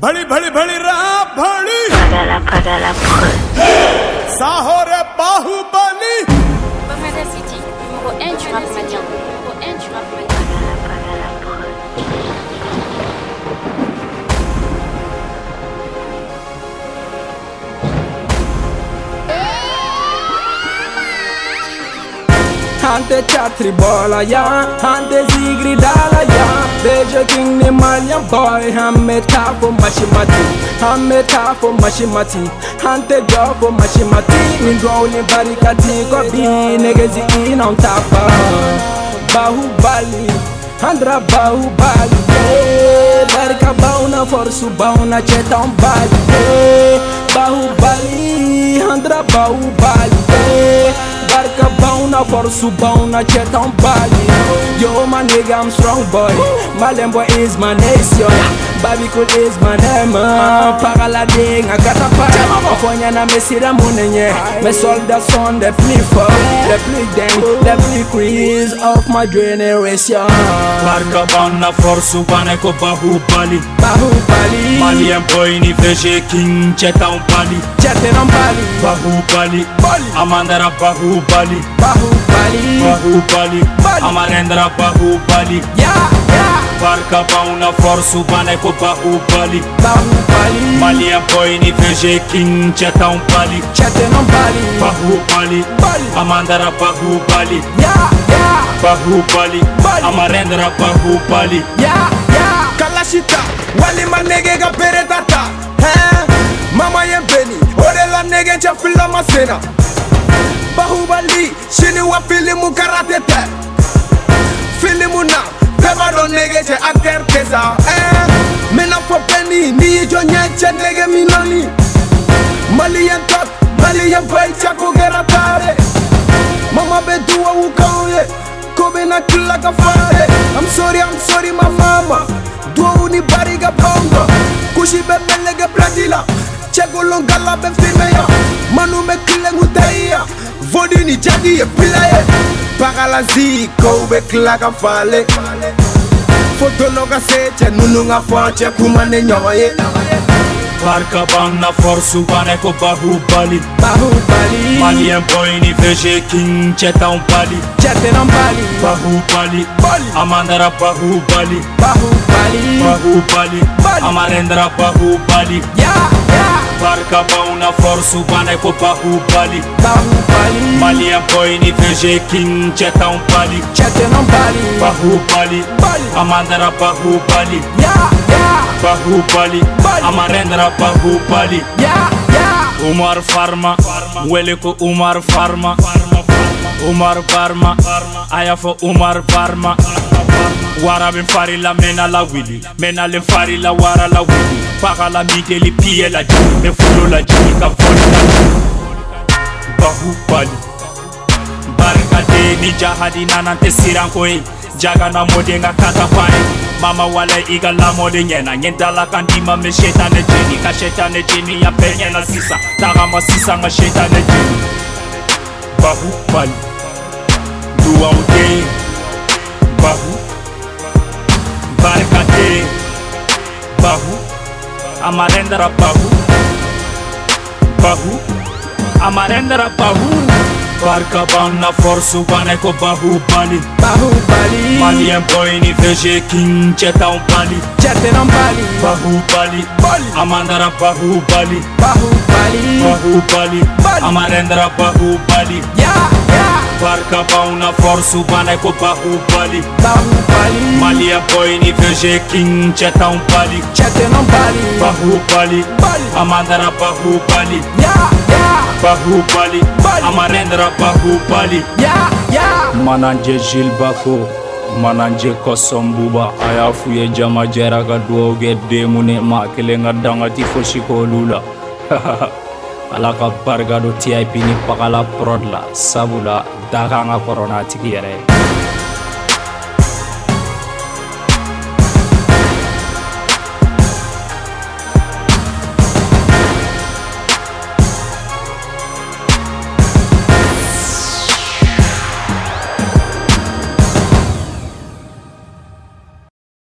भड़ी भड़ी भड़ी रहा भड़ी Pagala prod. Sahore Baahubali Bamada City, numéro 1 du rap malien. Numéro 1 du rap malien. Pagala prod. Hante chatri bola ya, hante zigri dala ya. Beja king ni malian boy, hamme tafo mashimati, hamme tafo mashimati, hante jofo mashimati. Min dwoli barikati ko bi negezi ina tafa. Bahubali, handra bahubali. Barika bauna forsu bauna cheta on bali. Bahubali, handra bahubali. Barka bauna forsu bauna cheta on bali. Yo my nigga I'm strong boy, Malian boy is my nation. Baby cool is my name. Paralading I got a fire. Afonya na mesira munenye. Me soldiers son the plea for, the plea them, the plea crease of my generation. Barka bauna forsu bane ko bahubali. Bahubali, Malian boy ni VG King cheta on bali. chete on bali. Bahubali, Bali. Amandara bahubali. Bahubali, Bahubali, Bali. Amarendra bahubali. yeah, yeah. Barka bauna forsu bane ko bahubali. Bahubali, Malian boy ni VG King cheta on bali. chete on bali. Bahubali, Bali. Amandara bahubali. Yeah, yeah, Bahubali, Bali. Amarendra bahubali. yeah, yeah. Kalashita wali manege ga peretata mama yembeni orela nege cha fila masena Bahubali shini wa filimu karate te filimu na pema do nege cha acteur tesa mena fo peni ni jo nyeche nege minoni Malian tot Malian bay chako geratare mama beduwa ukauye kobe na kila kafare I'm sorry my mama Dua ni bariga bongo Kushi be melega platila Chego longala be filmeya Manu me kile nguteia Vodi ni jadi ye pilaye Pagala ziko be klaka fale Foto noga seche nununga fonche kumane nyoye Barka bauna forsu bane ko bahubali. Bahubali, Malian boy ni VG King cheta on bali. chete on bali. Bahubali, Bali. Amandara bahubali. Bahubali, Bahubali, Bali. Amarendra bahubali. yeah, yeah. Barka bauna forsu bane ko bahubali. Bahubali, Malian boy ni VG King cheta on bali. chete on bali. Bahubali, Bali. Amandara bahubali. Yeah, yeah, Bahubali, Bali. Amarendra bahubali. yeah, yeah. Umar Farma, wele ko Umar Farma. Umar Barma, aya fo Umar Barma. Wara ben fari la mena la wili, mena le fari la wara la wili. Paka la mike li pie la jini, me fulo la jini ka voli la jini. Bahubali, barka de ni jahadi nanante sirankoe. Jaga na mode nga kata pai. Mama wale iga la mode nyena. Nyendala kandima me shetane jini. Ka shetane jini ya penye na sisa. Taga ma sisa nga shetane jini. Bahubali, dua ude. Bahu, barkate. Bahu, amarendra bahu. Bahu, amarendra bahu. Barka bauna forsu bane ko bahubali. Bahubali, Malian boy ni VG King cheta on bali. chete on bali. Bahubali, Bali. Amandara bahubali. Bahubali, Bahubali, Bali. Amarendra bahubali. yeah, yeah. Barka bauna forsu bane ko bahubali. Bahubali, Malian boy ni VG King cheta on bali. chete on bali. Bahubali, Bali. Amandara bahubali. Yeah, yeah, Bahubali, Bali. Amarendra bahubali. yeah, yeah. Mananje Jilbako, Mananje Kosombuba, Ayafuye Jama Jeraga Doge Demune Makelenga Dangati Foshiko Lula. Alaka Bargado TIP ni Pakala Prodla, Sabula, Daganga Corona Tikiere.